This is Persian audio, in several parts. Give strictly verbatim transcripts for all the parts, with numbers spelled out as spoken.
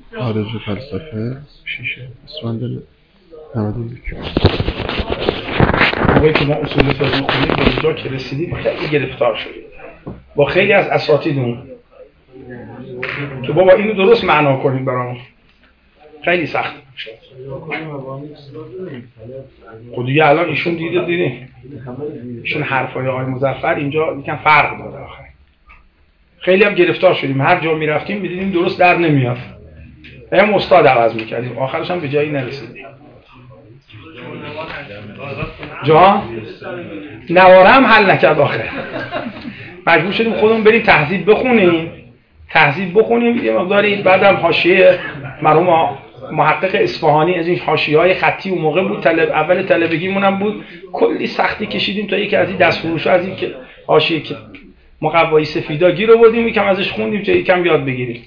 آرز فلسفه شیشه اسفند نود و یک. موقعی که ما اصول فقه خوندیم به اینجا که رسیدیم خیلی گرفتار شدیم با خیلی از اساتیدمون که بابا اینو درست معنا کنیم برامون. خیلی سخت شد. خب دیگه الان ایشون دیده دیدیم ایشون حرفای آقای مظفر اینجا یکم فرق داره. آخر خیلی هم گرفتار شدیم، هر جا میرفتیم میدیدیم درست در نمیاد، هم استاد عوض میکردیم، آخرش هم به جایی نرسیدیم. جا نواره هم حل نکرد آخر، مجبور شدیم خودمون بریم تهذیب بخونیم تهذیب بخونیم یه مقداری. بعدم حاشیه مرحوم محقق اصفهانی از این حاشیه‌های خطی اون موقع بود، طلب اول طلبگیمون هم بود، کلی سختی کشیدیم تا یکی از این دستفروش‌ها از این که حاشیه که مقوایی سفیدا گیر آوردیم، یکم ازش خوندیم تا یکم یاد بگیریم.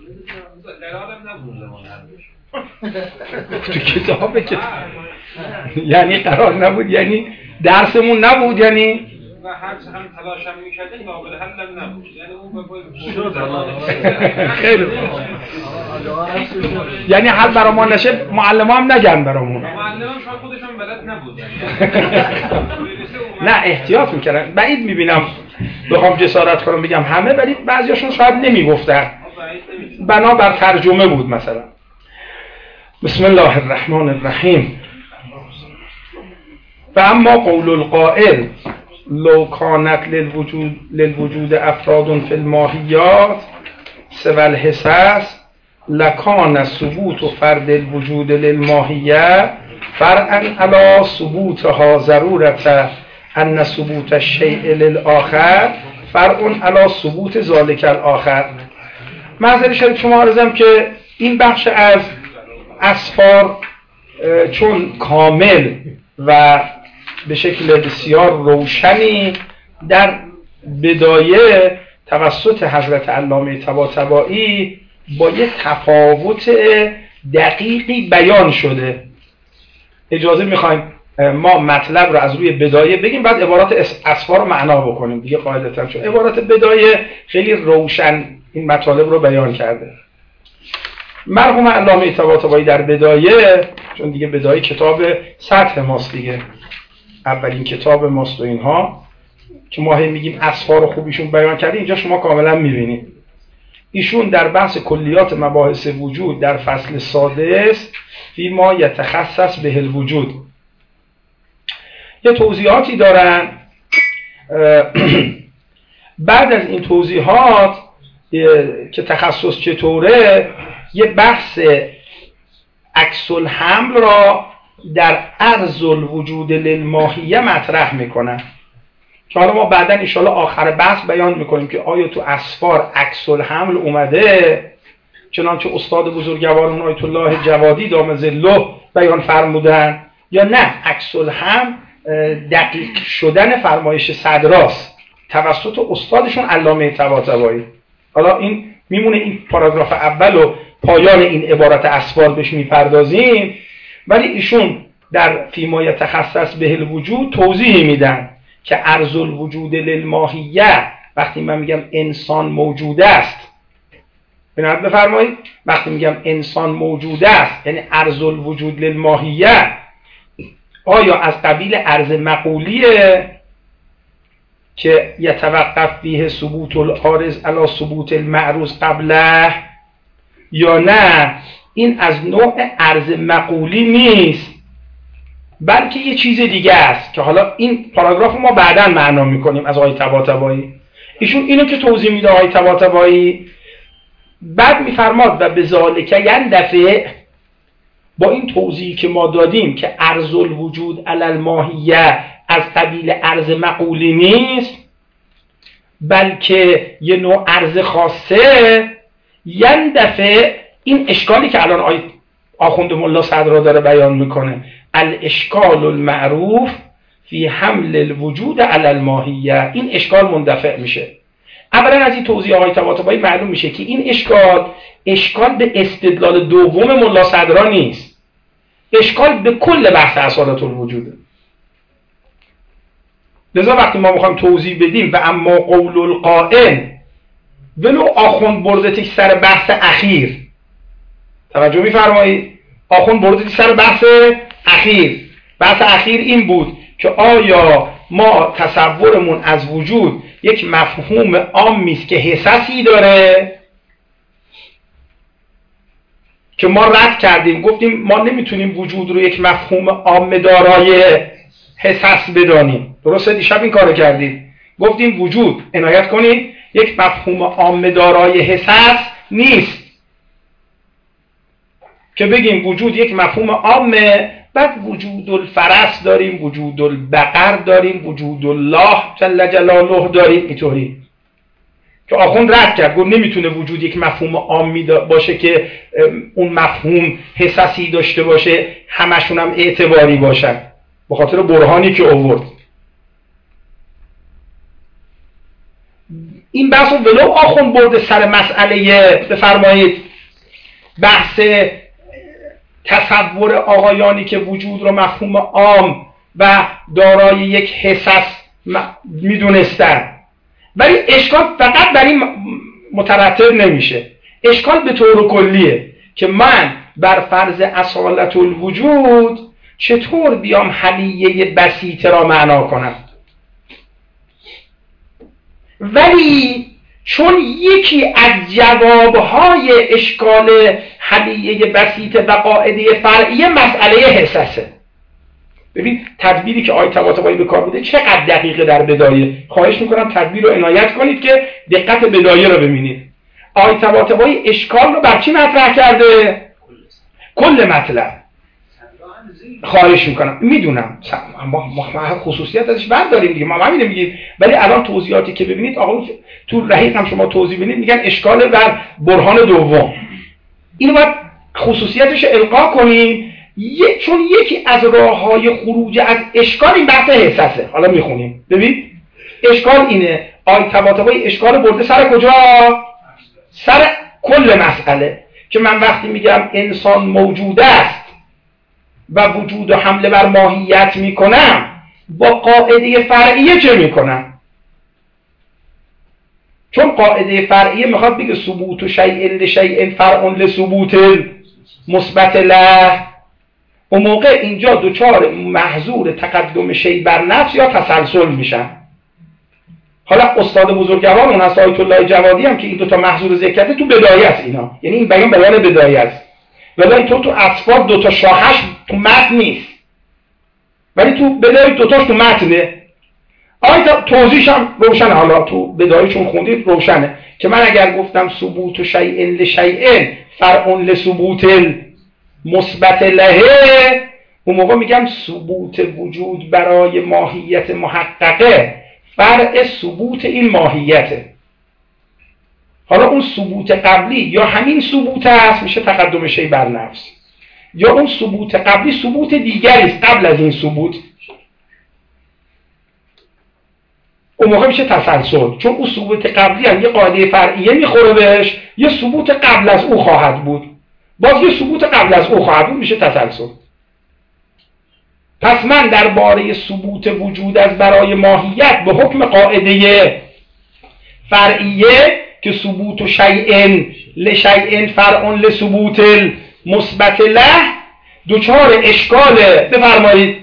تو کتابه که یعنی قرار نبود، یعنی درسمون نبود، یعنی و هر چه هم تلاشم می‌کردیم قابل حل نبود، یعنی اون به خیلی یعنی حل برامون نشه، معلم هم نگن برامون. معلم هم شاید خودشون بلد نبود. نه احتیاط میکردن. بعید میبینم بخوام جسارت کنم بگم همه، ولی بعضیاشون شاید نمیگفتن، بنابر ترجمه بود مثلا. بسم الله الرحمن الرحیم. و اما قول القائل لو کانت للوجود للوجود افراد فی الماهیات سوى الحساس لکان ثبوت و فرد الوجود للماهیه فرعا علی ثبوتها ضرورة ان ثبوت الشیء للآخر فرع علی ثبوت ذلک الآخر. معذرت شدید شما عرضم که این بخش از اسفار چون کامل و به شکل بسیار روشنی در بدایه توسط حضرت علامه طباطبایی با یه تفاوت دقیقی بیان شده. اجازه میخوایم ما مطلب رو از روی بدایه بگیم، بعد عبارات اسفار رو معنا بکنیم دیگه. قاعدتاً چون عبارات بدایه خیلی روشن این مطالب رو بیان کرده. مرحوم علامه طباطبایی در بدایه، چون دیگه بدایه کتاب سطح ماست دیگه، اولین کتاب ماست و اینها که ما هی میگیم اسفار رو خوبیشون بیان کرده، اینجا شما کاملا میبینید. ایشون در بحث کلیات مباحث وجود در فصل سادس فی ما یتخصص به الوجود یه توضیحاتی دارن. بعد از این توضیحات که تخصص چطوره، یه بحث عکس الحمل را در عرض الوجود للماهیه مطرح میکنن که حالا ما بعدا ان شاءالله آخر بحث بیان میکنیم که آیا تو اسفار عکس الحمل اومده چنانچه استاد بزرگوارمون آیت الله جوادی دام ظله بیان فرمودن، یا نه عکس الحمل دقیق شدن فرمایش صدراست توسط استادشون علامه طباطبایی. حالا این میمونه، این پاراگراف اول و پایان این عبارت اسفار بهش میپردازیم، ولی ایشون در فیما یتخصص به الوجود توضیح میدن که عرض الوجود للماهیه، وقتی من میگم انسان موجود است، بنابراین بفرمایید وقتی میگم انسان موجود است یعنی عرض الوجود للماهیه، آیا از قبیل عرض مقولیه که یتوقف فیه ثبوت العارض علی ثبوت المعروض قبله، یا نه این از نوع عرض مقولی نیست بلکه یه چیز دیگه است که حالا این پاراگراف ما بعداً معنا میکنیم از آقای طباطبایی. ایشون اینو که توضیح میده آقای طباطبایی، بعد میفرماد و بذالک یندفع، با این توضیحی که ما دادیم که عرض الوجود علی الماهیه از قبیل عرض مقولی نیست بلکه یه نوع عرض خاصه، یندفع این اشکالی که الان آقای آخوند ملا صدرا داره بیان میکنه، الاشکال المعروف فی حمل الوجود علی الماهیه، این اشکال مندفع میشه. اولا از این توضیح آقای طباطبایی معلوم میشه که این اشکال اشکال به استدلال دوم ملا صدرا نیست، اشکال به کل بحث اصالت الوجوده. لذا وقتی ما میخوایم توضیح بدیم و اما قول القائل ولو آخوند بردتش سر بحث اخیر توجه می‌فرمایید؟ آخوند برده سر بحث اخیر. بحث اخیر این بود که آیا ما تصورمون از وجود یک مفهوم عامی است که حسسی داره که ما رد کردیم، گفتیم ما نمیتونیم وجود رو یک مفهوم عام دارای حسس بدانیم. درسته؟ دیشب این کارو کردیم، گفتیم وجود، عنایت کنید، یک مفهوم عام دارای حسس نیست که بگیم وجود یک مفهوم عامه، بعد وجود الفرس داریم، وجود البقر داریم، وجود الله جل جلاله داریم. اینطوری که آخوند رد کرد، گفت نمیتونه وجود یک مفهوم عامی باشه که اون مفهوم حسسی داشته باشه، همشون هم اعتباری باشن، به خاطر برهانی که آورد. این بحث رو ولو آخوند برده سر مسئله بفرمایید بحث تصور آقایانی که وجود رو مفهوم عام و دارای یک حسس میدونستن، ولی اشکال فقط بر این مترتب نمیشه. اشکال به طور کلیه که من بر فرض اصالت الوجود چطور بیام حلیه بسیطه را معنا کنم، ولی چون یکی از جوابهای اشکال حلیه بسیطه و قاعده فرعیه مسئله حسسه. ببین تدبیری که آیه طباطبایی به کار بوده چقدر دقیقه در بدایه. خواهش میکنم تدبیر رو عنایت کنید که دقت بدایه رو ببینید. آیه طباطبایی اشکال رو بر چی مطرح کرده؟ کل مطلب. خواهش میکنم، میدونم ما خصوصیت ازش برداریم دیگه، ما همینه میگیم، ولی الان توضیحاتی که ببینید آقا تو رحیق هم شما توضیح ببینید میگن اشکال بر برهان دوم. اینو باید خصوصیتش القا کنیم، چون یکی از راههای خروج از اشکال این بحث حسسه. حالا میخونیم ببین اشکال اینه. آیه طباطبایی اشکال برده سر کجا؟ سر کل مسئله، که من وقتی میگم انسان موجود است و وجود و حمله بر ماهیت میکنم، با قاعده فرعیه چه میکنم؟ چون قاعده فرعیه میخواد بگه ثبوت شیء لشیء فرع لثبوت مثبت له. اون موقع اینجا دوچار محظور تقدم شیء بر نفس یا تسلسل میشن. حالا استاد بزرگوار اون هست آیت الله جوادی هم که این دو تا محظور ذکر کرده تو بدایه است اینا، یعنی این بیان بیان بدایه است، ولی اینطور تو اصفاد دو تا شاهش تو متن نیست، ولی تو بدایه دو تاش تو متنه. آیت توضیحش هم روشنه، حالا تو بدایه چون خوندید روشنه که من اگر گفتم ثبوت شیء لشیء فرع لثبوت مثبت له، اون موقع میگم ثبوت وجود برای ماهیت محققه فرع ثبوت این ماهیته. حالا اون ثبوت قبلی یا همین ثبوت است میشه تقدم شیء بر نفس، یا اون ثبوت قبلی ثبوت دیگری است قبل از این ثبوت، اون موقع میشه تسلسل، چون اون ثبوت قبلی هم یه قاعده فرعیه میخوره بهش، یه ثبوت قبل از او خواهد بود، باز یه ثبوت قبل از او خواهد بود، میشه تسلسل. پس من درباره ثبوت وجود از برای ماهیت به حکم قاعده فرعیه که ثبوت شیء لشیء فرع لثبوت مثبت له دوچار اشکال بفرمایید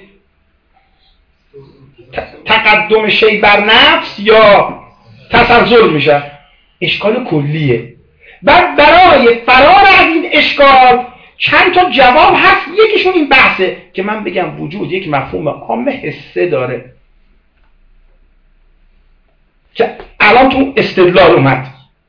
تقدم شیء بر نفس یا تسلسل میشه. اشکال کلیه. بعد برای فرار از این اشکال چند تا جواب هست. یکیشون این بحثه که من بگم وجود یک مفهوم عام حسه داره که الان تو استدلال اومد.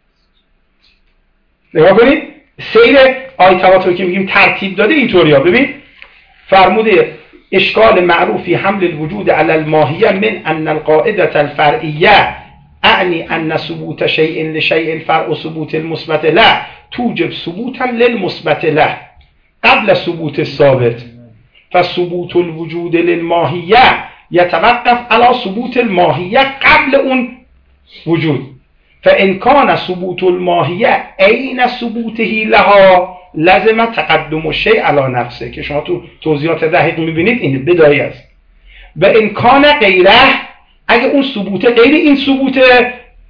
نگاه کنید سیر آیه طباطبایی که میگیم ترتیب داده اینطوریا. ببین فرموده اشکال معروفی حمل الوجود علی الماهیه من ان القاعده الفرعیه اعنی ان ثبوت شیء لشیء فرع ثبوت المثبت له توجب ثبوتا للمثبت له قبل ثبوت الثابت فثبوت الوجود للماهیه یتوقف علی ثبوت الماهیه قبل اون وجود فان کان ثبوت الماهیه عین ثبوته لها لازم تقدم الشیء علی نفسه که شما تو توضیحات دقیق میبینید این بدایه است. و ان کان غیره اگه اون ثبوت غیر این ثبوت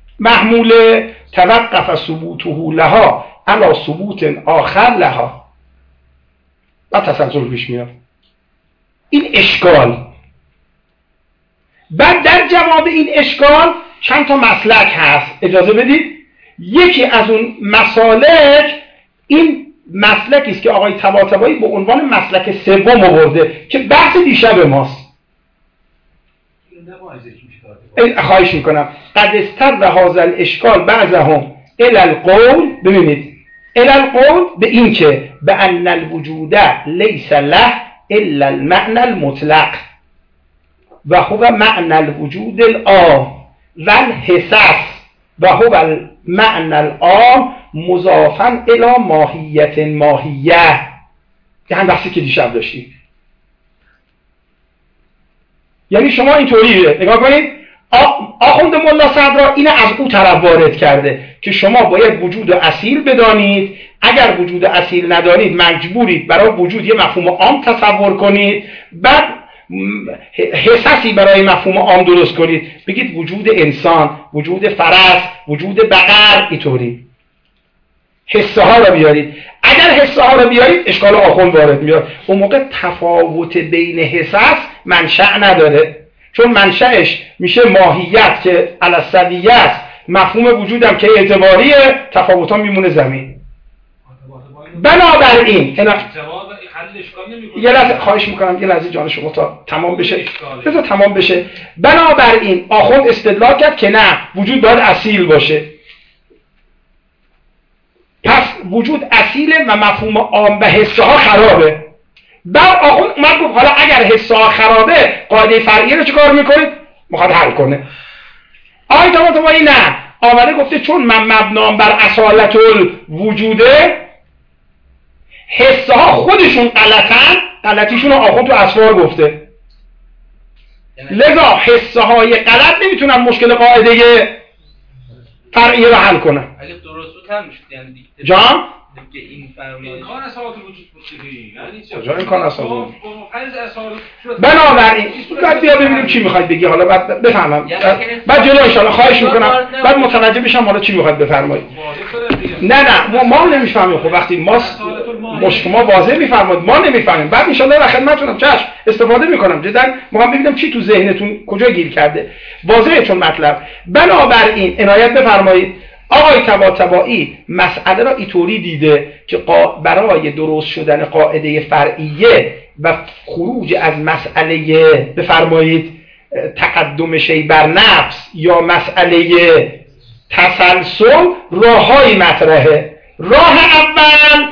محموله توقف ثبوته لها علی ثبوت آخر لها و تسلسل پیش میاد. این اشکال. بعد در جواب این اشکال چند تا مسلک هست، اجازه بدید. یکی از اون مسالک این مسلکی است که آقای طباطبایی به عنوان مسلک سوم آورده که بحث دیشب ماست. خواهش میکنم. قد استر هذا الاشکال بعضهم الی القول، ببینید الی القول به این که به ان الوجود لیس له الا المعنى المطلق و هو معنى الوجود العام و الحساس و هو المعنى العام مضافا الی ماهیت ماهیه. که هم بحثی که دیشب داشتیم. یعنی شما اینطوریه نگاه کنید، آخوند ملا صدرا اینه از او طرف وارد کرده که شما باید وجود اصیل بدانید، اگر وجود اصیل ندانید مجبورید برای وجود یه مفهوم عام تصور کنید، بعد حساسی برای مفهوم عام درست کنید، بگید وجود انسان، وجود فرس، وجود بقر، اینطوری حسه ها رو بیارید. اگر حسه ها رو بیارید اشکال آخوند وارد میاد. اون موقع تفاوت بین حساس منشأ نداره، چون منشأش میشه ماهیت که علسویه است، مفهوم وجودم که اعتباریه، تفاوت ها میمونه زمین. بنابراین یه لحظه خواهش میکنم، یه لحظه جان شما تا تمام بشه، بذار تمام بشه. بنابراین آخوند استدلال کرد که نه، وجود باید اصیل باشه. پس وجود اصیله و مفهوم عام و حسه ها خرابه. بعد آخوند اومد گفت حالا اگر حسه ها خرابه قاعده فرعیه رو چیکار میکنید؟ میخواد حل کنه. آقای طباطبایی نه، آمده گفته چون من مبنام بر اصالت الوجوده، حسه ها خودشون غلطن، غلطیشون رو آخوند تو اسفار گفته. لذا حسه های غلط نمیتونن مشکل قاعده فرعیه رو حل کنن. اگه درست بود هم میشد یعنی جان دیگه این فرعیه امکان اصالت وجود بود یعنی چه؟ کجا امکان اصالت بود؟ اصالت بنابراین بعد بیا ببینیم چی میخواید بگی، حالا بعد بفهمم. بعد جلو ان شاء الله خواهش میکنم بعد متوجه بشم حالا چی میخواید بفرمایید. نه نه ما ما نمیفهمیم. خب وقتی ما مشکل ما واضح میفرمایید ما نمیفهمیم، بعد ان شاء الله در خدمتتونم چشم استفاده میکنم. جدا میخوام ببینم چی تو ذهنتون کجا گیر کرده. واضحه چون مطلب. بنابراین عنایت بفرمایید. آقای طباطبایی مسئله را اینطوری دیده که برای درست شدن قاعده فرعیه و خروج از مسئله بفرمایید تقدم شی بر نفس یا مسئله تسلسل راههای مطرحه. راه اول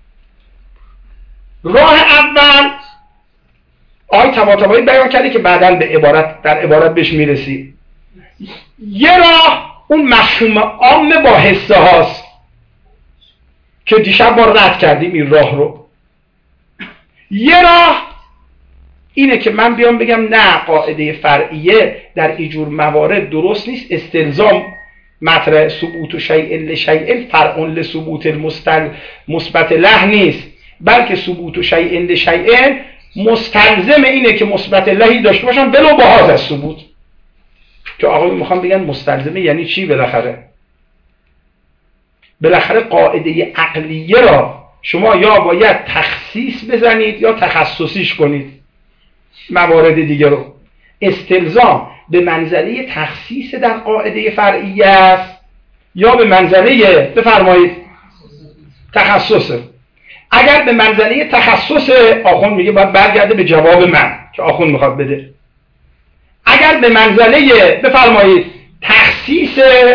راه اول آقای طباطبایی بیان کرده که بعداً به عبارت در عبارت بهش میرسی. یه راه اون مفهوم عام با حسه هاست که دیشب ما رد کردیم این راه رو. یه راه اینه که من بیام بگم نه، قاعده فرعیه در اینجور موارد درست نیست، استلزام مطرح ثبوت شیء لشیء فرع لثبوت مثبت له نیست، بلکه ثبوت شیء لشیء مستلزم اینه که مثبت لهی داشته باشن بلو بهاز از ثبوت. که آقای میخوام بگن مستلزمه یعنی چی؟ بالاخره بالاخره قاعده عقلیه را شما یا باید تخصیص بزنید یا تخصصیش کنید. موارد دیگه رو استلزام به منزله تخصیص در قاعده فرعیه است یا به منزله بفرمایید تخصصه. اگر به منزله تخصصه آخوند میگه باید برگرده به جواب من که آخوند میخواد بده. اگر به منزله بفرمایید تخصیص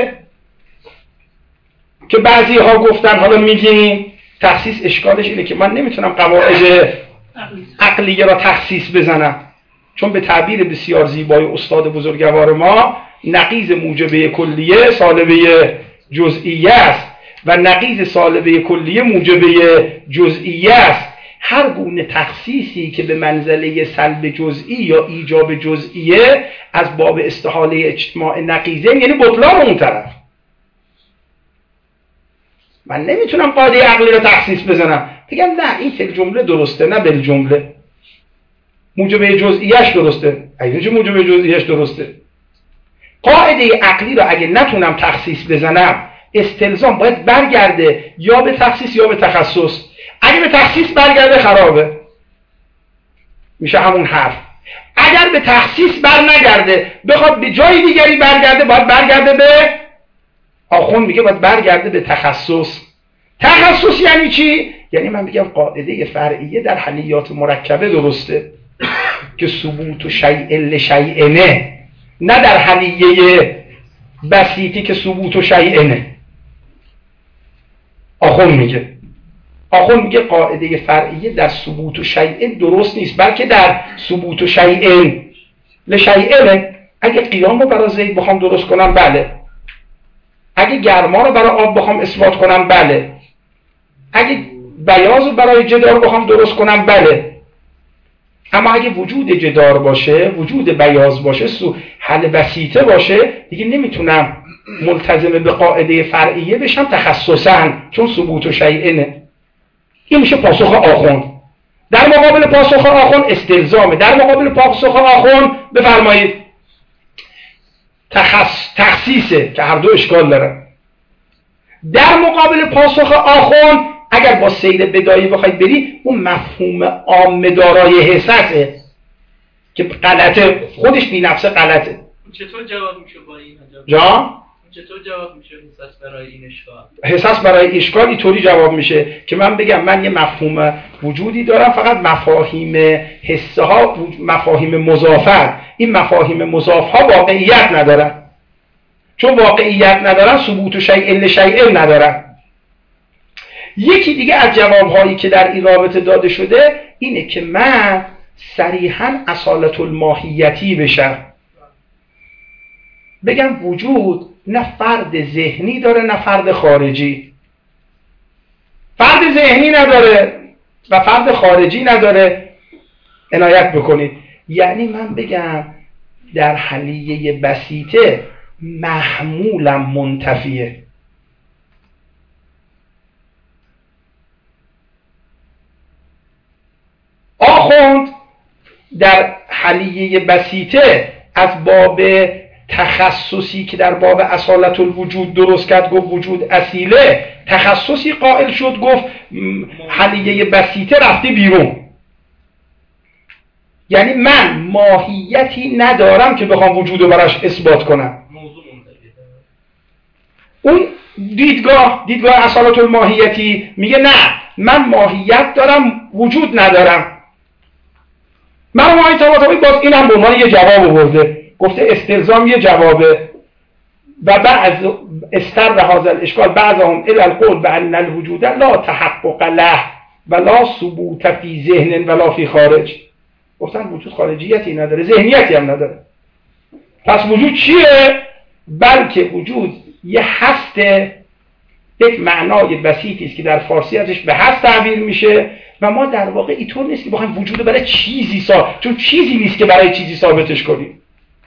که بعضی ها گفتن حالا میگیم تخصیص، اشکالش اینه که من نمیتونم قواعد عقلیه را تخصیص بزنم، چون به تعبیر بسیار زیبای استاد بزرگوار ما نقیض موجبه کلیه سالبه جزئیه است و نقیض سالبه کلیه موجبه جزئیه است. هر گونه تخصیصی که به منزله سلب جزئی یا ایجاب جزئیه از باب استحاله اجتماع نقیضه، یعنی بطلان اون طرف. من نمیتونم قاعده عقلی رو تخصیص بزنم بگم نه این تل جمله درسته نه بل جمله موجبه جزئیش درسته. اگه چه موجبه جزئیش درسته؟ قاعده عقلی رو اگه نتونم تخصیص بزنم استلزام باید برگرده یا به تخصیص یا به تخصص. اگه به تخصیص برگرده خرابه. میشه همون حرف. اگر به تخصیص بر نگرده بخواد به جای دیگری برگرده، باید برگرده به آخوند میگه باید برگرده به تخصص. تخصص یعنی چی؟ یعنی من میگم قاعده فرعیه در حلیات مرکبه درسته که ثبوت و شیء لشیء نه در حلیه بسیطی که ثبوت و شیء نه. آخوند میگه آخوند میگه قاعده فرعیه در ثبوت و شیء درست نیست، بلکه در ثبوت و شیء لشیء. اگه قیام رو برای زید بخوام درست کنم بله، اگه گرما رو برای آب بخوام اثبات کنم بله، اگه بیاض رو برای جدار بخوام درست کنم بله، اما اگه وجود جدار باشه، وجود بیاض باشه، سو حل بسیطه باشه، دیگه نمیتونم ملتزم به قاعده فرعیه بشم تخصصاً، چون ثبوت و شیء نه. این میشه پاسخ آخوند. در مقابل پاسخ آخوند استلزامه. در مقابل پاسخ آخوند بفرمایید تخص... تخصیصه که هر دو اشکال داره. در مقابل پاسخ آخوند اگر با سیر بدایی بخواید بری، اون مفهوم عام دارای حساسه که غلطه، خودش بی نفسه غلطه. چطور جواب میشه با این جا؟ چطور جواب میشه حساس برای این اشکال؟ حساس برای اشکال اینطوری جواب میشه که من بگم من یه مفهوم وجودی دارم، فقط مفاهیم حسه ها مفاهیم مضافه، این مفاهیم مضاف ها واقعیت ندارن. چون واقعیت ندارن ثبوت و شیء لشیء ندارن. یکی دیگه از جوابهایی که در این رابطه داده شده اینه که من صریحاً اصالت الماهیتی بشم، بگم وجود نه فرد ذهنی داره نه فرد خارجی. فرد ذهنی نداره و فرد خارجی نداره، عنایت بکنید. یعنی من بگم در حلیه بسیطه محمولم منتفیه. آخوند در حلیه بسیطه از باب تخصصی که در باب اصالت الوجود درست کرد، گفت وجود اصیله، تخصصی قائل شد، گفت حلیه بسیطه رفته بیرون. یعنی من ماهیتی ندارم که بخوام وجود رو براش اثبات کنم. اون دیدگاه دیدگاه اصالت الماهیتی میگه نه، من ماهیت دارم وجود ندارم. من ماهی طباطبایی باز این هم به عنوان یه جواب آورده، گفته استلزام یه جوابه و بعض استر هذا الاشکال بعضهم الى القول بان الوجود لا تحقق له ولا ثبوت فی ذهن ولا فی خارج. گفتن وجود خارجیتی نداره، ذهنیتی هم نداره. پس وجود چیه؟ بلکه وجود یه هسته، یک معنای بسیطی است که در فارسی ازش به هست تعبیر میشه و ما در واقع اینطور نیست که بخوایم وجود برای چیزی سا چون چیزی نیست که برای چیزی ثابتش کنیم.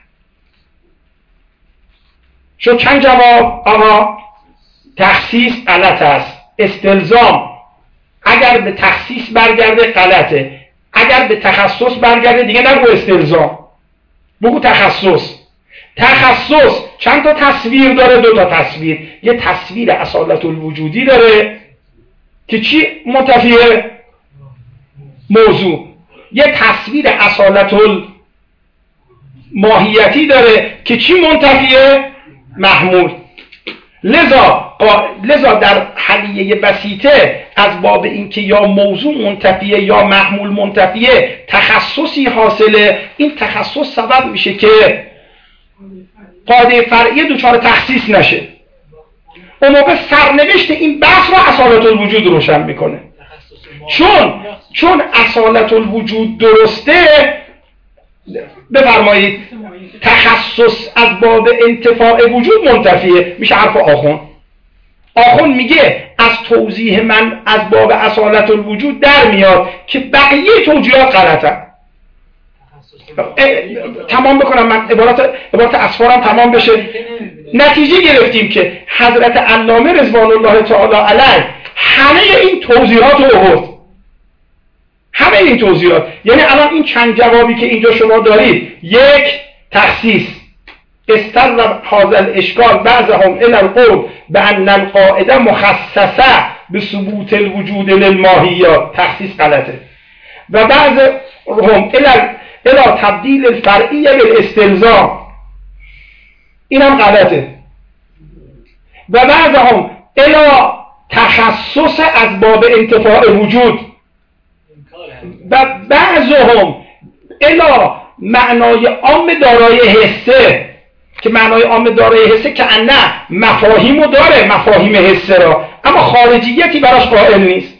شو چند جواب؟ آقا تخصیص غلط است، استلزام اگر به تخصیص برگرده غلطه، اگر به تخصص برگرده دیگه نگو استلزام، بگو تخصص. تخصص چند تا تصویر داره؟ دو تا تصویر. یه تصویر اصالت الوجودی داره که چی منتفیه؟ موضوع. یه تصویر اصالت الماهیتی داره که چی منتفیه؟ محمول. لذا لذا در حلیه بسیطه از باب اینکه یا موضوع منتفیه یا محمول منتفیه تخصصی حاصله. این تخصص سبب میشه که قاعده فرعیه دوچار تخصیص نشه. اون موقع سرنوشت این بحث رو اصالت الوجود روشن میکنه. چون چون اصالت الوجود درسته، بفرمایید تخصص از باب انتفاع وجود منتفیه. میشه حرف آخوند. آخوند میگه از توضیح من از باب اصالت الوجود در میاد که بقیه توجیهات غلطن. تمام بکنم من عبارت عبارت اسفارم تمام بشه. نتیجه گرفتیم که حضرت علامه رضوان الله تعالی علیه همه این توضیحات رو آورد. همه این توضیحات. یعنی الان این چند جوابی که اینجا شما دارید، یک تخصیص، استر هذا الاشکال بعضهم الى القول بان القاعده مخصصه به ثبوت الوجود للماهیات، تخصیص غلطه. و بعض هم الا تبدیل الفرعیه بالاستلزام، این هم غلطه. و بعضهم الا تخصص از باب انتفاع وجود، و بعضهم الا معنای عام دارای حسه، که معنای عام دارای حسه که نه مفاهیمو داره، مفاهیم حسه را، اما خارجیتی براش قائل نیست.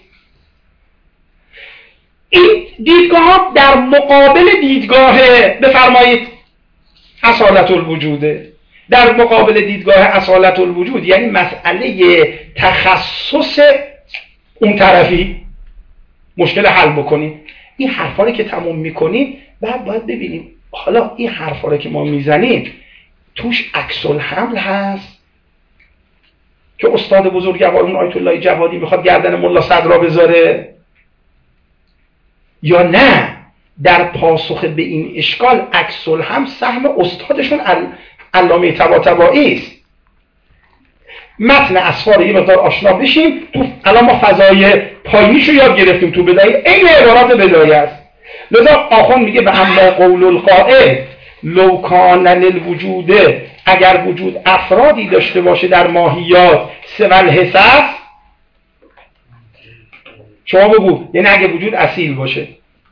این دیدگاه ها در مقابل دیدگاه بفرمایید اصالت الوجوده، در مقابل دیدگاه اصالت الوجود یعنی مسئله تخصص اون طرفی مشکل حل بکنیم. این حرفا رو که تموم میکنیم بعد باید ببینیم حالا این حرفا رو که ما میزنیم توش عکس الحمل هست که استاد بزرگوارمون آیت الله جوادی میخواد گردن ملا صدرا بذاره، یا نه در پاسخ به این اشکال عکس الحمل سهم استادشون علامه طباطبایی است. متن اسفار یه مقدار آشنا بشیم. تو الان ما فضای پایینیشو یاد گرفتیم، تو بدایه این عبارات بدایه است. لذا آخوند میگه به اما قول القائل لو کان للوجود، اگر وجود افرادی داشته باشه در ماهیات سوال حساس، شما بگو یعنی اگه وجود اصیل باشه،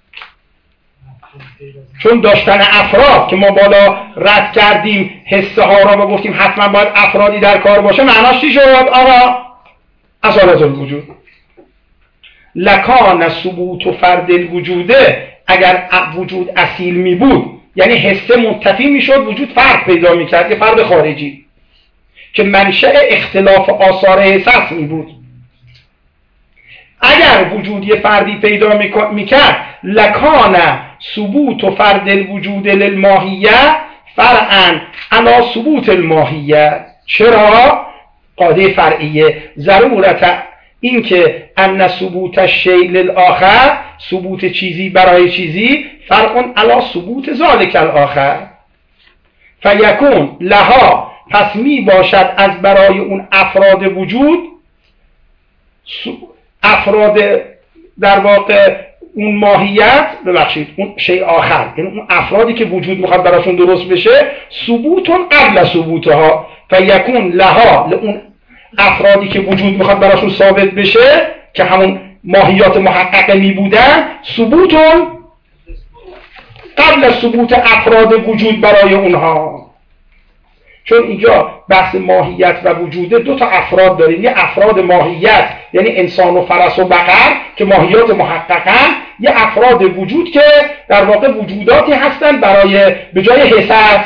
چون داشتن افراد که ما بالا رد کردیم حسه ها را و گفتیم حتما باید افرادی در کار باشه، معناش چی شد؟ آقا اصالت الوجود. لکان ثبوت فرد الوجوده، اگر وجود اصیل می بود یعنی حسه منتفی می شد، وجود فرد پیدا می کرد، یه فرد خارجی که منشأ اختلاف آثار حساس می بود. اگر وجود یه فردی پیدا می کرد لکان ثبوت فرد الوجود للماهیه فرعا علی ثبوت الماهیه. چرا؟ قاعده فرعیه ضرورت این که ان ثبوت الشیء للآخر، ثبوت چیزی برای چیزی فرع علی ثبوت ذلک الاخر، فیکون لها، پس می باشد از برای اون افراد وجود، افراد در واقع اون ماهیت، ببخشید اون شیء آخر، یعنی اون افرادی که وجود میخواد براشون درست بشه، ثبوتون قبل ثبوتها، فیکون لها، اون افرادی که وجود میخواد براشون ثابت بشه که همون ماهیات محققه می بودن، ثبوتون قبل ثبوت افراد وجود برای اونها. چون اینجا بحث ماهیت و وجوده دو تا افراد داریم، یه افراد ماهیت یعنی انسان و فرس و بقر که ماهیات محققن، یه افراد وجود که در واقع وجوداتی هستن برای به جای حساس.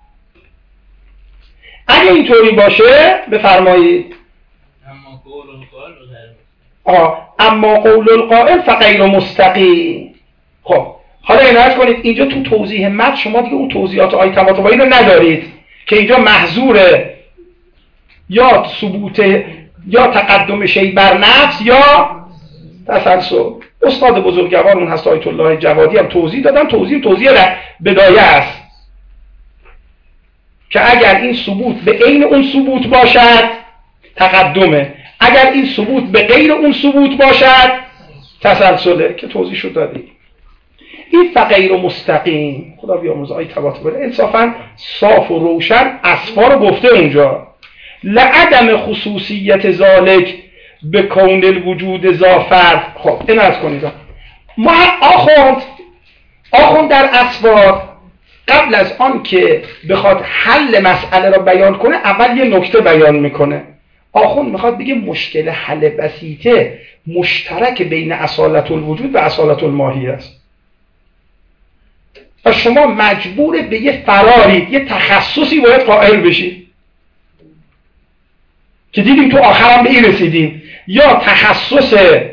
اگه اینطوری باشه بفرمایید اما قول القائل آه اما قول القائل فغیر مستقیم. خب حالا عنایت کنید اینجا تو توضیح متن شما دیگه اون توضیحات آیه طباطبایی رو ندارید که اینجا محظوره یا ثبوت یا تقدم شیء بر نفس یا تسلسل. استاد بزرگوارمون هست آیت الله جوادی هم توضیح دادن، توضیح توضیح بدایه است که اگر این ثبوت به عین اون ثبوت باشد تقدمه، اگر این ثبوت به غیر اون ثبوت باشد تسلسله که توضیح شد دادیم. این فغیر مستقیم، خدا بیامرزه آیه طباطبایی انصافا صاف و روشن اسفار رو گفته اونجا. لعدم خصوصیت ذالک به کون الوجود ذافرد. خب این از کنید ما آخوند آخوند در اسفار قبل از آن که بخواد حل مسئله را بیان کنه اول یه نکته بیان میکنه. آخوند میخواد بگه مشکل حل بسیطه مشترک بین اصالت الوجود و اصالت الماهیه است و شما مجبور به یه فرارید، یه تخصصی باید قائل بشید که دیدیم تو آخرم به این رسیدیم، یا تخصص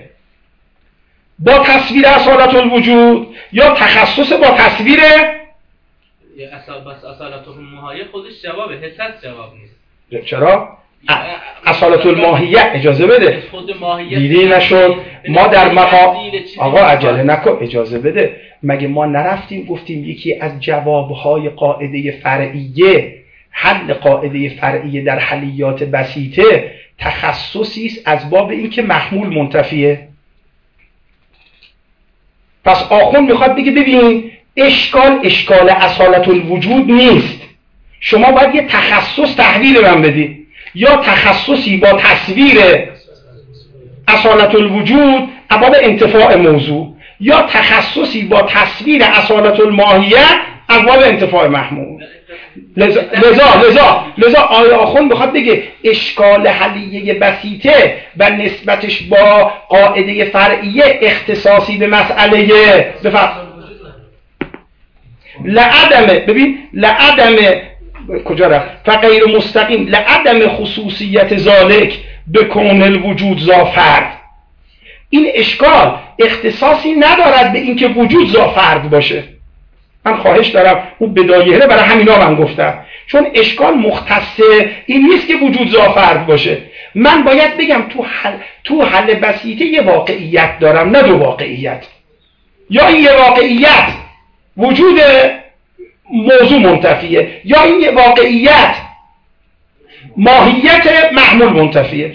با تصویر اصالت الوجود یا تخصص با تصویر اصالت الماهیه. خودش جوابه، حساس جواب نیست. چرا؟ اصالت الماهیه اجازه بده، دیدی نشد ما در مقام آقا عجله نکن اجازه بده، مگه ما نرفتیم گفتیم یکی از جوابهای قاعده فرعیه، حل قاعده فرعیه در حلیات بسیطه تخصصی است از باب این که محمول منتفیه. پس آخوند میخواد بگه ببین اشکال اشکال اصالت الوجود نیست، شما باید یه تخصص تحویل من بدی، یا تخصصی با تصویر اصالت الوجود ابواب انتفاع موضوع، یا تخصصی با تصویر اصالت الماهیه ابواب انتفاع محمول. لذا لذا لذا, لذا آیه آخوند بخواد بگه اشکال حلیه بسیطه و نسبتش با قاعده فرعیه اختصاصی به مسئله بفرد لعدم، ببین لعدم کجا رفت فغیر مستقیم لعدم خصوصیت ذالک به کون الوجود ذا فرد. این اشکال اختصاصی ندارد به اینکه وجود ذا فرد باشه. من خواهش دارم اون بدایره برای همینا من گفتم، چون اشکال مختص این نیست که وجود ذا فرد باشه. من باید بگم تو حل تو حل بسیطه یه واقعیت دارم، نه دو واقعیت، یا این یه واقعیت وجود موضوع منتفیه، یا این یه واقعیت ماهیت محمول منتفیه.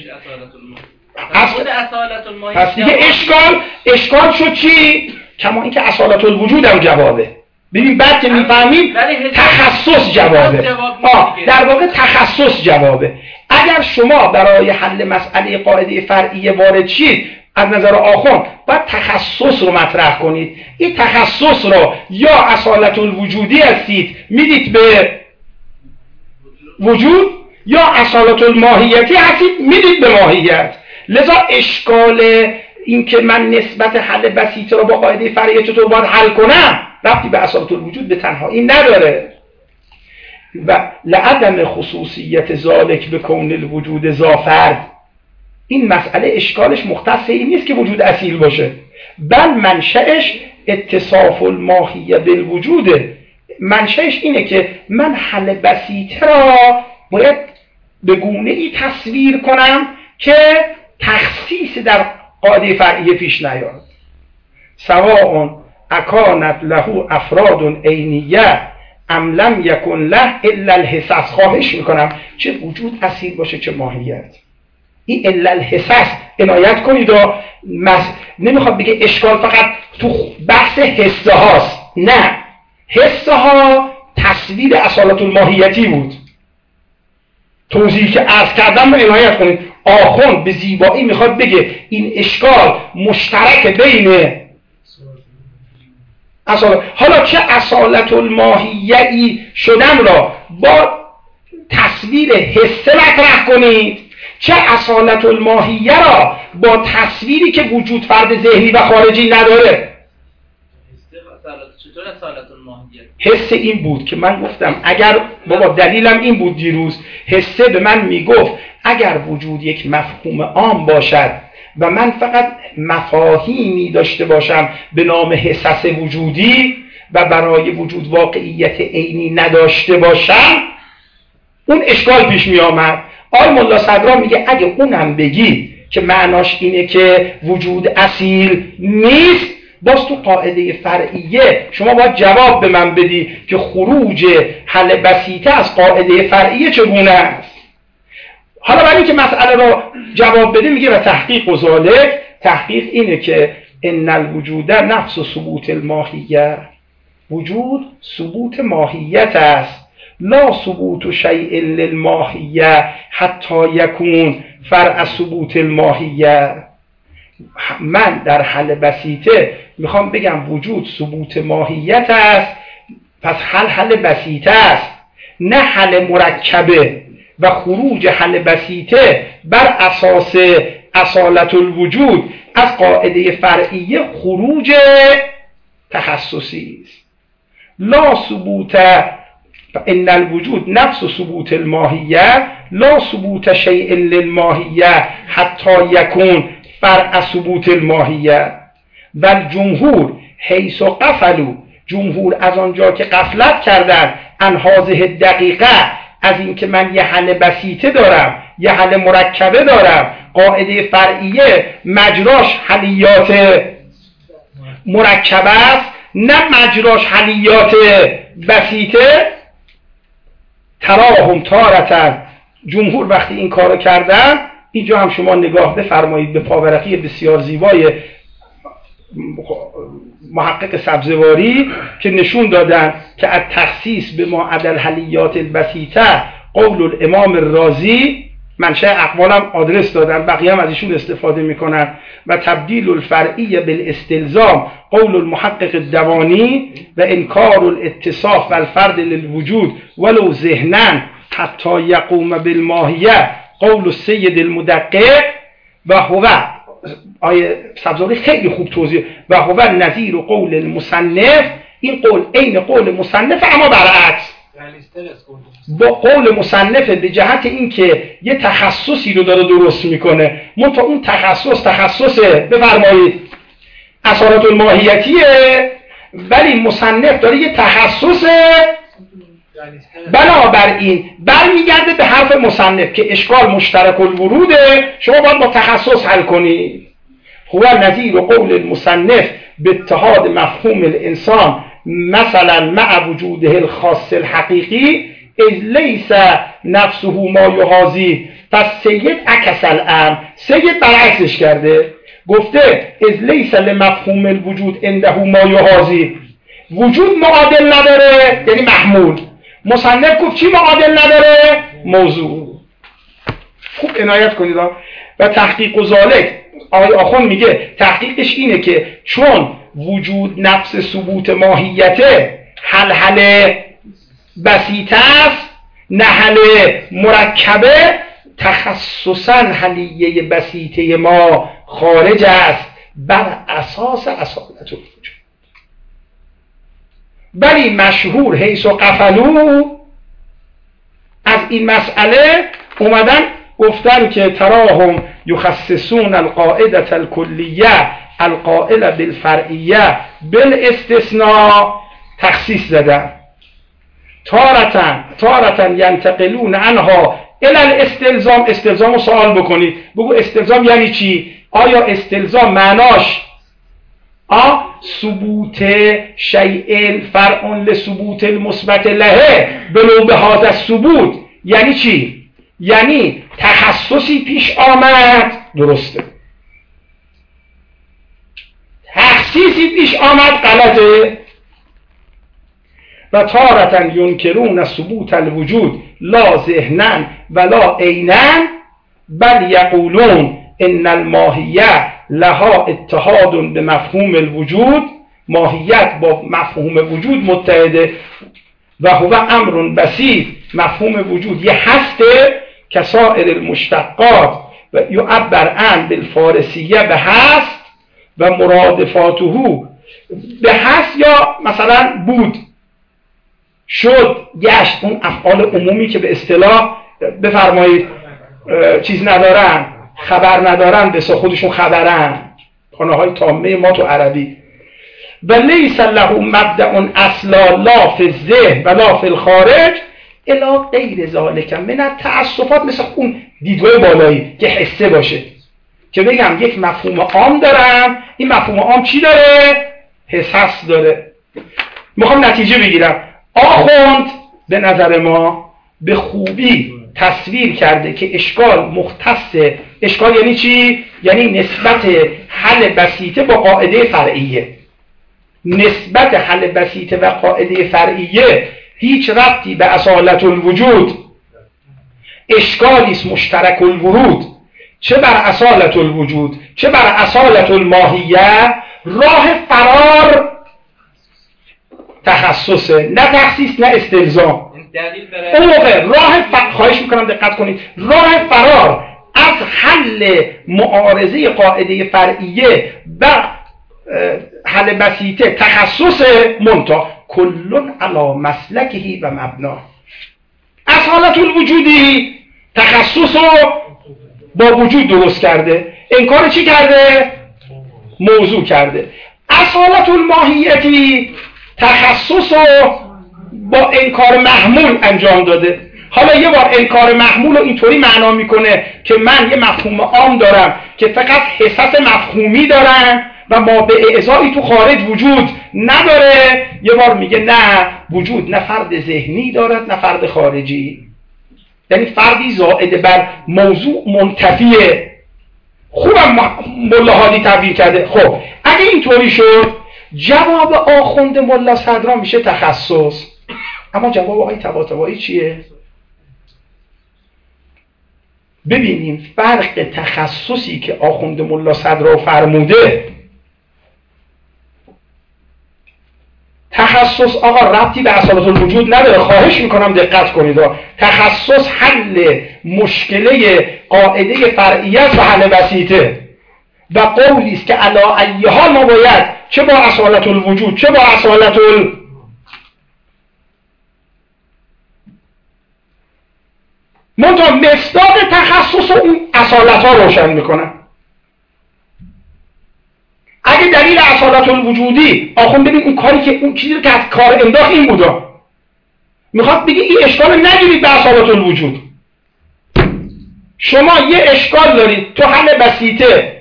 پس دیگه اشکال اشکال شد چی؟ کما اینکه اصالت الوجود هم جوابه. ببین بعد که میفهمیم تخصص جوابه. آه در واقع تخصص جوابه. اگر شما برای حل مسئله قاعده فرعیه وارد شید از نظر آخوند باید تخصص رو مطرح کنید. این تخصص رو یا اصالت الوجودی هستید میدید به وجود، یا اصالت الماهیتی هستید میدید به ماهیت. لذا اشکال این که من نسبت حل بسیطه رو با قاعده فرعیه چطور باید حل کنم ربطی به اصالت الوجود به تنهایی نداره. و لعدم خصوصیت ذالک به کون الوجود ذا فرد، این مسئله اشکالش مختص این نیست که وجود اصیل باشه، بل منشأش اتصاف الماهیه بالوجوده. منشأش اینه که من حل بسیطه را باید به گونه ای تصویر کنم که تخصیص در قاعده فرعیه پیش نیاد. سواء اکانت له افراد عینیه ام لم یکن له الا الحساس. خواهش میکنم چه وجود اصیل باشه چه ماهیت، این الا الحساس عنایت کنید. و مس... نمیخواد بگه اشکال فقط تو بحث حسه هاست، نه، حسه ها تصویر اصالت الماهیتی بود. توضیحی که عرض کردم رو عنایت کنید. آخوند به زیبایی میخواد بگه این اشکال مشترک بین اصالت، حالا چه اصالت الماهیه‌ای شدن را با تصویر حسه مطرح کنید، چه اصالت الماهیه را با تصویری که وجود فرد ذهنی و خارجی نداره. چطور اصالت الماهیه؟ حسه این بود که من گفتم اگر بابا دلیلم این بود دیروز، حسه به من میگفت اگر وجود یک مفهوم عام باشد و من فقط مفاهیمی داشته باشم به نام حسس وجودی و برای وجود واقعیت عینی نداشته باشم اون اشکال پیش می آمد. آقای ملا صدرا میگه اگه اونم بگی که معناش اینه که وجود اصیل نیست، باز تو قاعده فرعیه شما باید جواب به من بدی که خروج حل بسیطه از قاعده فرعیه چگونه است. حالا برای اینکه مسئله رو جواب بده میگه و تحقیق و ذالک، تحقیق اینه که ان الوجود نفس و ثبوت الماهیه، وجود ثبوت ماهیت است، لا ثبوت شیء للماهیه حتی یکون فرع ثبوت الماهیه. من در حل بسیطه میخوام بگم وجود ثبوت ماهیت است، پس حل حل بسیطه است نه حل مرکبه، و خروج حل بسیطه بر اساس اصالت الوجود از قاعده فرعیه خروج تخصصی است. لا ثبوت ان الوجود نفس ثبوت الماهیه لا ثبوت شیء للماهیه حتی یکون فرع ثبوت الماهیه. و جمهور حیث قفلوا، جمهور از آنجا که غفلت کردن عن هذه دقیقه، از اینکه من یه حل بسیطه دارم یه حل مرکبه دارم، قاعده فرعیه مجراش حلیات مرکبه است نه مجراش حلیات بسیطه. تراهم تارتن، جمهور وقتی این کارو کردن، اینجا هم شما نگاه بفرمایید به پاورقی بسیار زیبای محقق سبزواری که نشون دادن که از تخصیص به ما عدل حلیات البسیطه قول الامام الرازی، منشأ اقوالم آدرس دادن، بقیه هم از ایشون استفاده میکنن، و تبدیل الفرعی بالاستلزام قول المحقق الدوانی و انکار الاتصاف و الفرد للوجود ولو ذهنا حتی یقوم بالماهیه قول السید المدقق و هو، آیه سبزواری خیلی خوب توضیح، و هو نظیر قول المصنف، این قول عین قول مصنف اما برعکس. با قول مصنف به جهت اینکه یه تخصصی رو داره درست میکنه، منتها اون تخصص تخصصه بفرمایید اصالت الماهیتیه، ولی مصنف داره یه تخصصه، بنابراین برمیگرده به حرف مصنف که اشکال مشترک الوروده، شما باید با تخصص حل کنید. هو نظیر قول المصنف به اتحاد مفهوم الانسان مثلا مع وجوده الخاص الحقیقی از لیس نفسه ما یحاذی. پس سید عکس الامر، سید برعکسش کرده، گفته از لیس لمفهوم الوجود عنده ما یحاذی، وجود معادل نداره یعنی محمول. مصنف گفت چی معادل نداره؟ موضوع. خوب عنایت کنید. و تحقیق و ذالک، آقای آخوند میگه تحقیقش اینه که چون وجود نفس ثبوت ماهیته حل حل بسیطه است، نه حل مرکبه، تخصصا حلیه بسیطه ما خارج است بر اساس اصالت الوجود. ولی مشهور حیث و قفلو از این مسئله اومدن گفتن که تراهم یخصصون القاعده الکلیه القائل بالفرعیه بالاستثناء، تخصیص زدن. تارتن تارتن ینتقلون عنها الی الاستلزام. استلزام رو سوال بکنید، بگو استلزام یعنی چی؟ آیا استلزام معناش آ ثبوت شیء فرع لثبوت المثبت له بلو به هذا الثبوت یعنی چی؟ یعنی تخصصی پیش آمد، درسته، تخصیصی پیش آمد، غلطه. و تارتن ینکرون ثبوت الوجود لا ذهنا ولا عینا بل یقولون ان الماهیه لها اتحاد به مفهوم الوجود، ماهیت با مفهوم وجود متحده، و هو امر بسیط، مفهوم وجود یه هسته کسائر المشتقات و یعبر عن بالفارسیه به هست و مرادفاته به هست، یا مثلا بود، شد، گشت، اون افعال عمومی که به اصطلاح بفرمایید چیز ندارن، خبر ندارن، به خودشون خبرن، خانه‌های تامه ما تو عربی. و لیس له مبدأ اصلا لا فی الذهن و لا فی الخارج الا غیر ذالک من التعسفات، مثل اون دیدگاه بالایی که حسه باشه، که بگم یک مفهوم عام دارم، این مفهوم عام چی داره؟ حساس داره. میخوام نتیجه بگیرم. آخوند به نظر ما به خوبی تصویر کرده که اشکال مختص، اشکال یعنی چی؟ یعنی نسبت حل بسیطه با قاعده فرعیه. نسبت حل بسیطه و قاعده فرعیه هیچ ربطی به اصالت الوجود، اشکالی است مشترک الورود، چه بر اصالت الوجود چه بر اصالت الماهیه. راه فرار تخصصه، نه تخصیص نه استلزام. اون موقع راه ف... خواهش میکنم دقت کنید، راه فرار از حل معارضه قاعده فرعیه و حل بسیطه تخصص منتا کلون علی مسلکهی و مبنا. اصالت الوجودی تخصص رو با وجود درست کرده، انکار چی کرده؟ موضوع کرده. اصالت الماهیتی تخصص رو با انکار محمول انجام داده. حالا یه بار انکار محمول رو اینطوری معنا میکنه که من یه مفهوم عام دارم که فقط حساس مفهومی دارم و ما به اعضایی تو خارج وجود نداره. یه بار میگه نه، وجود نه فرد ذهنی دارد نه فرد خارجی، یعنی فردی زائد بر موضوع منتفیه. خوبم ملا هادی تعبیر کرده. خب اگه اینطوری شد جواب آخوند ملا صدرا میشه تخصص. اما جواب آقای طباطبایی چیه؟ ببینیم فرق تخصصی که آخوند ملا صدرا فرموده، تخصص آقا ربطی به اصالت الوجود نداره، خواهش میکنم دقت کنید. تخصص حل مشکله قاعده فرعیت و حل بسیطه و قولی است که علی ای حال ما باید چه با اصالت الوجود چه با اصالت ال منطقه مصداق تخصص و اون اصالت ها روشن میکنن. اگه دلیل اصالت الوجودی آخون ببین اون کاری که اون چیزی که از کار انداخت این بودا، میخواد بگه این اشکال نگیرید به اصالت الوجود. شما یه اشکال دارید تو حل بسیطه،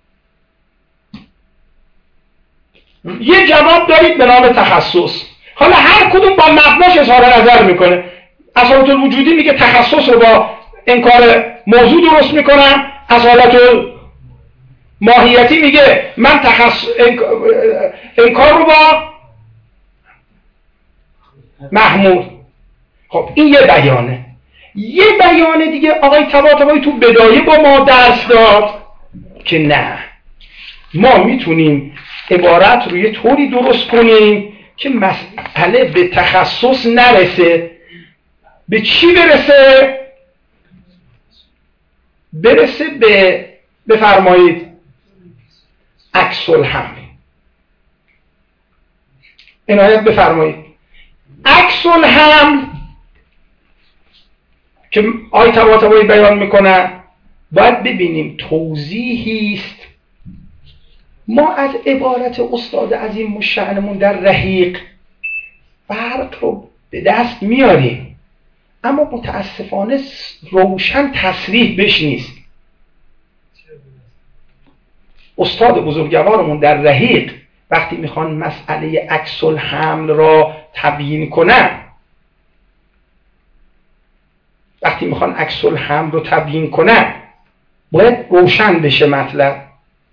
یه جواب دارید به نام تخصص. حالا هر کدوم با مبناش اظهار نظر میکنه. اصالت الوجودی میگه تخصص رو با انکار موضوع درست میکنم، اصالت ماهیتی میگه من تخصص انکار رو با محمول. خب این یه بیانه. یه بیانه دیگه آقای طباطبایی تو بدایه با ما درس داد که نه، ما میتونیم عبارت رو یه طوری درست کنیم که مسئله به تخصص نرسه. به چی برسه؟ برسه به بفرمایید عکس الحمل. عنایت بفرمایید. عکس الحمل که آیه طباطبایی بیان میکنن باید ببینیم توضیحی است. ما از عبارت استاد عظیم الشأنمون در رحیق فرق رو به دست میاریم، اما متاسفانه روشن تصریح بش نیست. استاد بزرگوارمون در رحیق وقتی میخوان مسئله عکس الحمل را تبیین کنن، وقتی میخوان عکس الحمل رو تبیین کنن باید روشن بشه مطلب.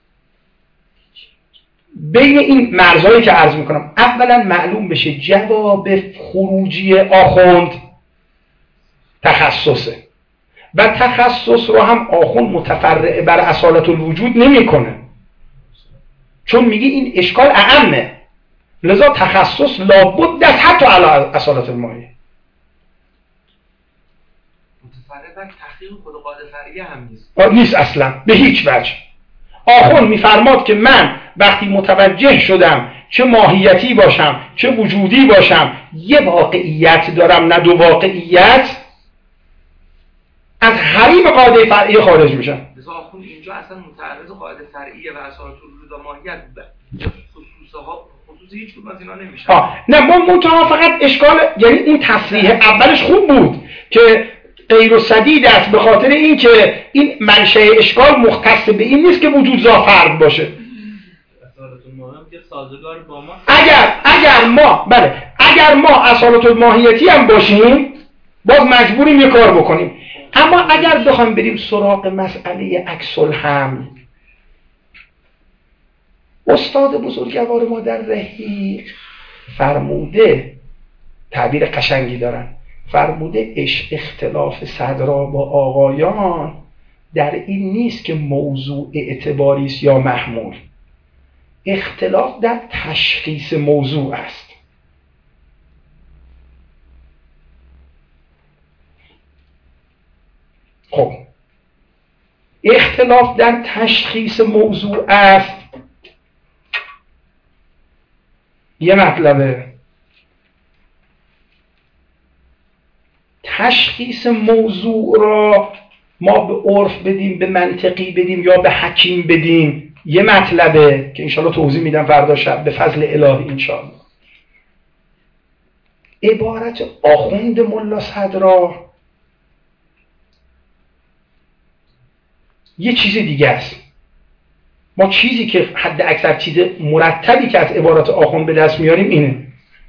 بین این مرزهایی که عرض میکنم اولا معلوم بشه جواب خروجی آخوند تخصصه و تخصص رو هم آخوند متفرع بر اصالت الوجود نمیکنه، چون میگه این اشکال اعمه، لذا تخصص لابد است حتی علی اصالت الماهیه. متفرع بر تحقیق خود قاعده فرعیه هم نیست. نیست اصلا به هیچ وجه. آخوند میفرماد که من وقتی متوجه شدم چه ماهیتی باشم چه وجودی باشم یه واقعیت دارم نه دو واقعیت، از حریم قاعده فرعیه خارج میشم. لذا آخوند اینجا اصلا متعرض قاعده فرعیه و اصالت الوجود و ماهیت خصوصها خصوص هیچ کدوم از اینا نمیشه. نه ما منتها فقط اشکال، یعنی این تصریح اولش خوب بود که غیر و سدید است به خاطر این که این منشأ اشکال مختص به این نیست که وجود ذا فرد باشه. اگر اگر ما بله اگر ما اصالت الماهیتی هم باشیم باز مجبوریم یه کار بکنیم. اما اگر بخوایم بریم سراغ مسئله عکس الحمل، استاد بزرگوار ما در رحیق فرموده، تعبیر قشنگی دارن، فرموده اش اختلاف صدرا با آقایان در این نیست که موضوع اعتباری است یا محمول، اختلاف در تشخیص موضوع است. خب اختلاف در تشخیص موضوع است یه مطلبه، تشخیص موضوع را ما به عرف بدیم، به منطقی بدیم یا به حکیم بدیم یه مطلبه که انشاءالله توضیح میدم فردا شب به فضل الهی انشاءالله. عبارت آخوند ملا صدرا یه چیز دیگه است. ما چیزی که حد اکثر چیز مرتبی که از عبارت آخوند به دست میاریم اینه.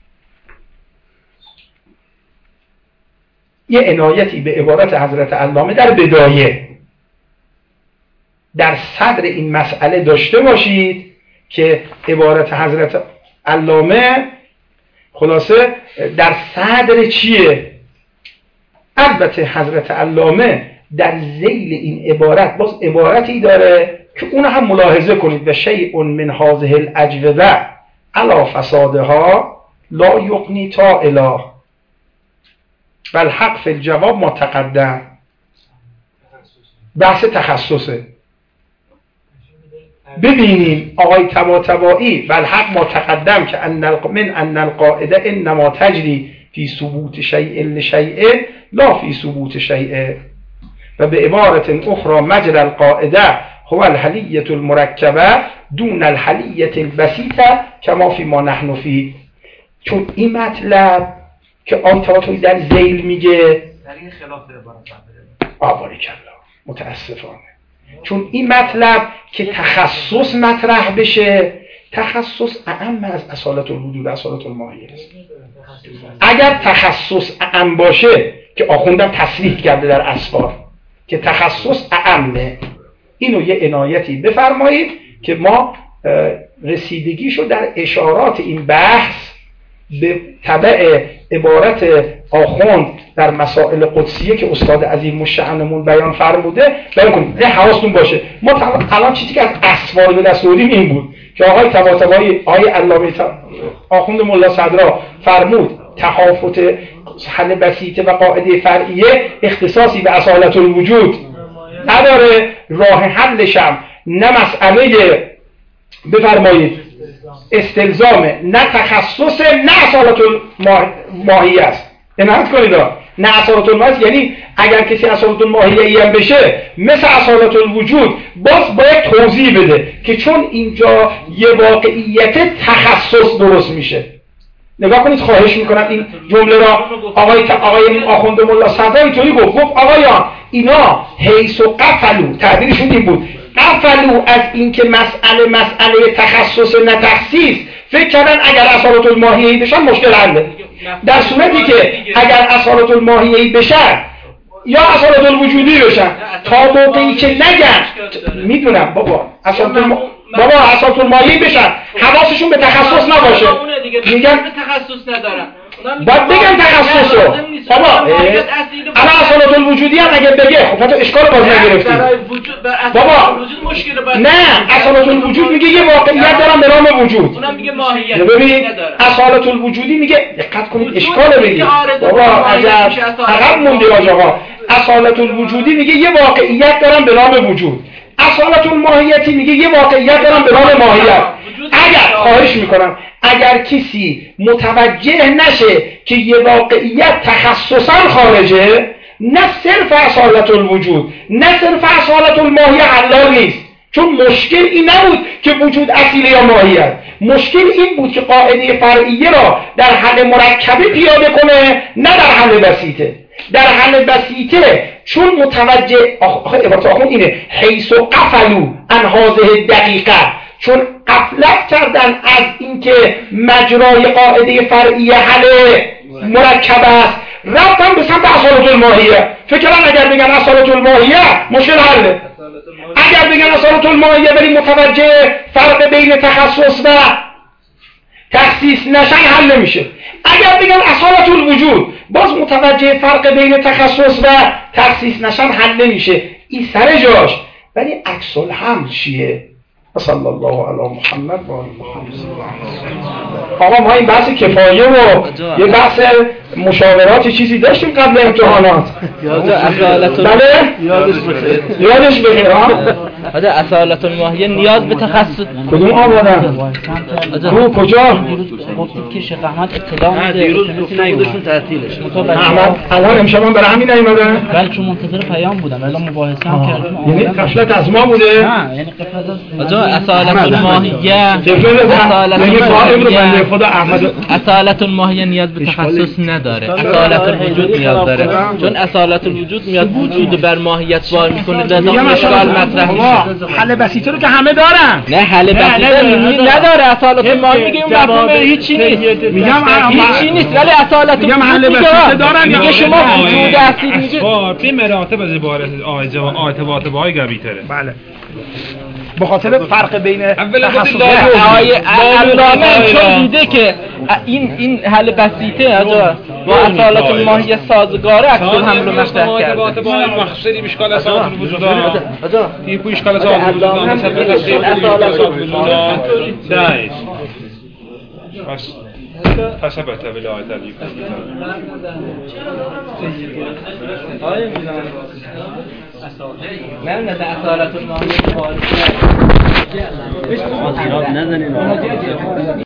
یه عنایتی به عبارت حضرت علامه در بدایه در صدر این مسئله داشته باشید که عبارت حضرت علامه خلاصه در صدر چیه؟ البته حضرت علامه در ذیل این عبارت باز عبارتی داره که اون هم ملاحظه کنید و شیء من هذه الاجوبه علی فسادها لا یغنی تا اله بل حق فی الجواب متقدم. بحث تخصصه. ببینیم آقای طباطبایی بل حق متقدم که ان من ان القاعده انما تجری فی ثبوت شیء لشیء لا فی ثبوت شیء و به عبارت اخرى مجرى القاعده هو الحلیة المرکبه دون الحلیة البسیطه کما فی ما نحن فی. چون این مطلب که آقای طباطبایی در ذیل میگه در این خلاف عبارت آباری کلا متاسفانه، چون این مطلب که تخصص مطرح بشه، تخصص اعم از اصالت الوجود اصالت الماهیه است. اگر تخصص اعم باشه که آخوندم تصریح کرده در اسفار که تخصص اعمه، اینو یه عنایتی بفرمایید که ما رسیدگیشو در اشارات این بحث به تبع عبارت آخوند در مسائل قدسیه که استاد عظیم الشأنمون بیان فرموده بیان کنیم. این حواستون باشه. ما الان چیزی که از اسوار به دست آوردیم این بود که آقای طباطبایی آقای علامه آخوند ملا صدرا فرمود تخافت حل بسیطه و قاعده فرعیه اختصاصی به اصالت الوجود نداره، راه حلشم نه مسئله بفرمایید استلزامه نه تخصص نه اصالت الماهیه است. عنایت کنید نه اصالت الماهیه، یعنی اگر کسی اصالت الماهیه ای هم بشه مثل اصالت الوجود باز باید توضیح بده که چون اینجا یه واقعیت تخصص درست میشه. نگاه کنید خواهش میکنم این جمله را آقای آقای آخوند ملا صدرا اینطوری گفت گفت آقایان اینا حیث و قفلو تعبیرشون این بود قفلو از اینکه مسئله مسئله تخصص نه تخصیص فکر کردن اگر اصالت الماهیه‌ای بشن مشکل حله، در صورتی که اگر اصالت الماهیه‌ای بشن یا اصالت الوجودی بشن تا موقعی که نگن میدونم بابا اصالت الم... بابا اصالت الماهیه‌ای بشن حواسشون به تخصص نباشه میگن تخصص ندارن باید بگم تخصص رو بابا الان اصالت الوجودی هم اگر بگه خب تو اشکال باز نگرفتی بابا نه اصالت الوجود میگه یه واقعیت دارم به نام وجود، اونم میگه ماهیت. ببین اصالت الوجودی میگه دقت کنید اشکال بگید بابا عجب عقب موندی آقا. اصالت الوجودی میگه یه واقعیت دارم به نام وجود، اصالت الماهیتی میگه یه واقعیت دارم به نام ماهیت. اگر خواهش میکنم اگر کسی متوجه نشه که یه واقعیت تخصصا خارجه نه صرف اصالت الوجود نه صرف اصالت الماهیه حلال نیست، چون مشکل این نبود که وجود اصیله یا ماهیت، مشکل این بود که قاعده فرعیه را در حل مرکبه پیاده کنه نه در حل بسیطه. در حل بسیطه چون متوجه آخه عبارت آخون اینه حیث و قفلو ان هذه دقیقه، چون غفلت کردن از اینکه مجرای قاعده فرعیه حل مرکب است رفتن به سمت اصالت الماهیه. فکر کردن اگر بگن اصالت الماهیه مشکل حله، اگر بگن اصالت الماهیه ولی متوجه فرق بین تخصص و تخصیص نشن حل نمیشه. اگر بگن اصالت الوجود باز متوجه فرق بین تخصص و تخصیص نشن حل نمیشه. این سر جاش، ولی عکس الحمل چیه؟ صلی الله علی محمد و آل محمد. آقا ما این بحث کفایه و یه بحث مشاورات چیزی داشتیم قبل امتحانات. یاد اصالت بله یادش بخیر یادش بخیر ها. آده اصالت الماهیه نیاز به تخصص کدوم آمدن؟ رو کجا؟ گفتید که شیخ احمد اطلاع میده دیروز گفتن تعطیلش احمد الان امشب هم برای همین نیومدن؟ بله چون منتظر پیام بودم الان مباحثه هم کردیم. یعنی غفلت از ما بوده؟ نه یعنی غفلت از اصالت الماهیه اصالت الماهیه نیاز به تخصص نداره، اصالت الوجود نیاز داره، چون اصالت الوجود میاد وجود بر ماهیت وای میکنه لازم اشکال مطرح میشه. حل بسیطه رو که همه دارن نه حل بسیطه نداره، اصالت الماهیه میگه اون مفهوم هیچی نیست، میگم هیچی نیست، ولی اصالت میگم حل بسیطه دارن میگه شما وجود اصیل میگه به مراتب از عبارت آیت و آیت های گبیتره. بله به خاطر فرق بین اولا گفتی تخصص لا- آقای علامه آقای- چون دیده که این این حل بسیطه آجا با اصالت ماهی سازگاره اکسل حمل رو مطرح ارتباط کرده. با مخصوصی باشکال اصالت الوجود آجا تیپ اشکال اصالت الوجود نسبت به تشکیل اصالت الوجود دایش پس فثبت ولایت علی من نه اصالت ماهی